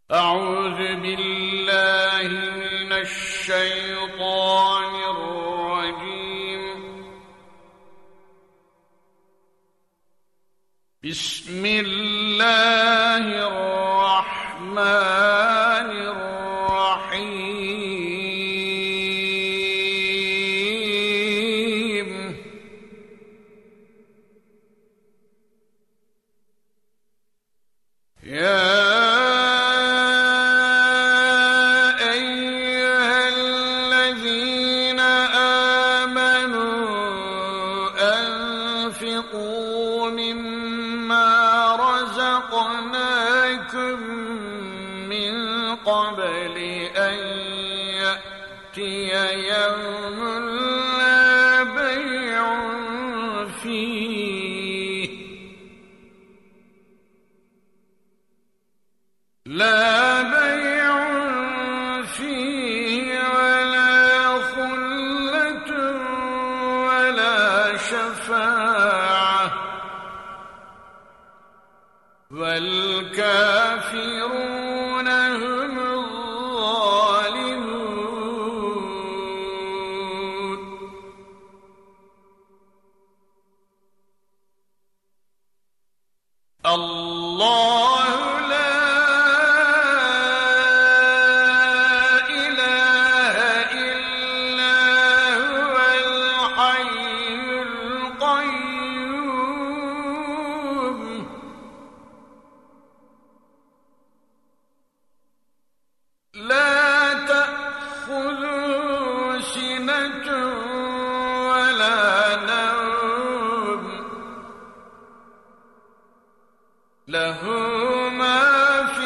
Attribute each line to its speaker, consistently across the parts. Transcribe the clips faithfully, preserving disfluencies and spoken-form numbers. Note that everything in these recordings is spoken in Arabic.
Speaker 1: أعوذ بالله من الشيطان الرجيم. بسم الله الرحمن الرحيم. يا أنفقوا مما رزقناكم من قبل أن يأتي يوم لا بيع فيه لا بيع فيه ولا خلة ولا شفاعة والكافرون هم الظالمون. الله لا إله إلا هو الحي القيوم لا تأخذه سنة ولا نوم له ما في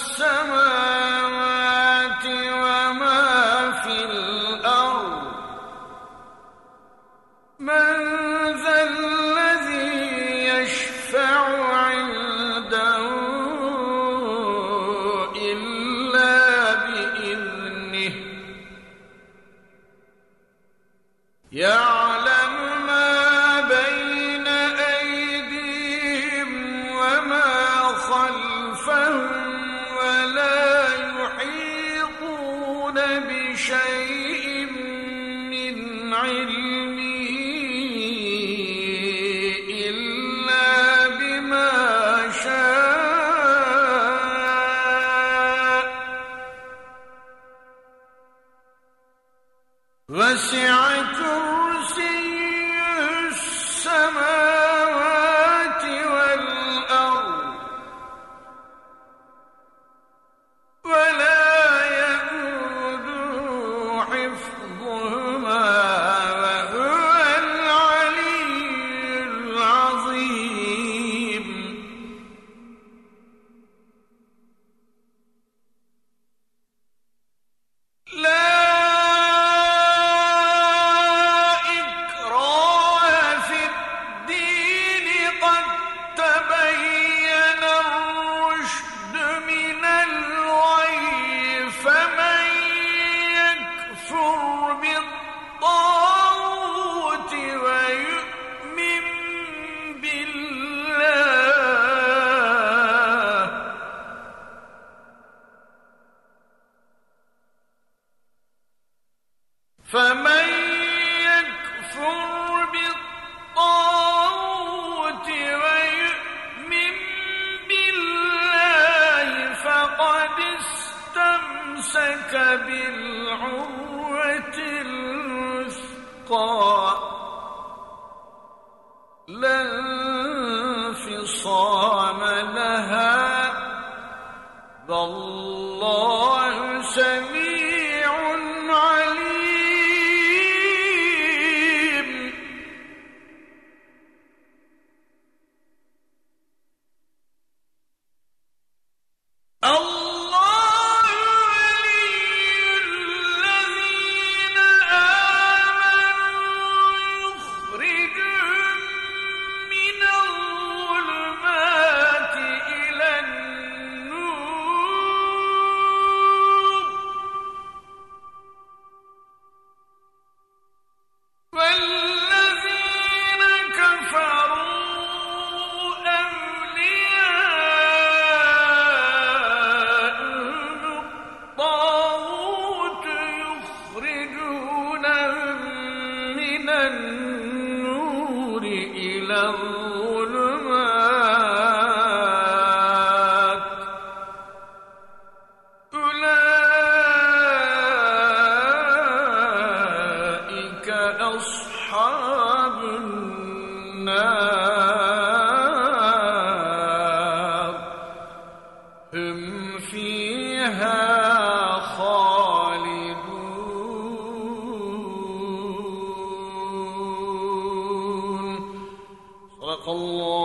Speaker 1: السماوات وما في الأرض. من ذا الذي يشفع عنده إلا بإذنه يعلم ما بين أيديهم وما خلفهم ولا يحيطون بشيء من علمه إلا بما شاء وسع كرسيه السماوات والأرض ولا يئوده حفظهما وهو العلي العظيم. لا إكراه في الدين قد تبين الرشد من الغي فمن يكفر بالطاغوت ويؤمن بالله فمن يكفر بالطاغوت ويؤمن بالله فقد استمسك بالعروة الوثقى لا انفصام لها والله سميع عليم. الله ولي الذين آمنوا يخرجهم إلى الظلمات أولئك أصحاب النار هم فيها خالدون. صدق الله